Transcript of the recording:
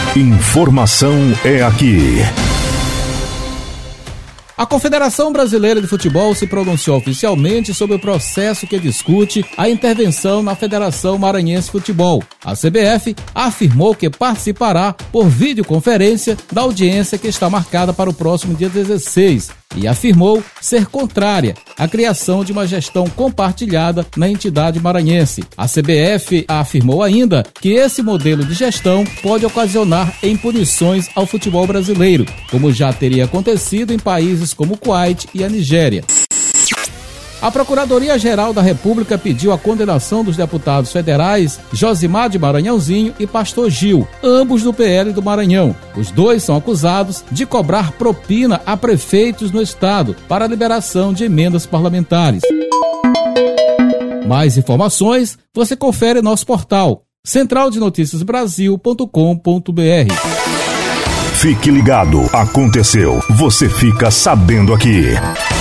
Informação é aqui. A Confederação Brasileira de Futebol se pronunciou oficialmente sobre o processo que discute a intervenção na Federação Maranhense de Futebol. A CBF afirmou que participará por videoconferência da audiência que está marcada para o próximo dia 16 e afirmou ser contrária à criação de uma gestão compartilhada na entidade maranhense. A CBF afirmou ainda que esse modelo de gestão pode ocasionar impunições ao futebol brasileiro, como já teria acontecido em países como o Kuwait e a Nigéria. A Procuradoria-Geral da República pediu a condenação dos deputados federais Josimar de Maranhãozinho e Pastor Gil, ambos do PL do Maranhão. Os dois são acusados de cobrar propina a prefeitos no estado para a liberação de emendas parlamentares. Mais informações você confere em nosso portal centraldenoticiasbrasil.com.br. Fique ligado, aconteceu, você fica sabendo aqui.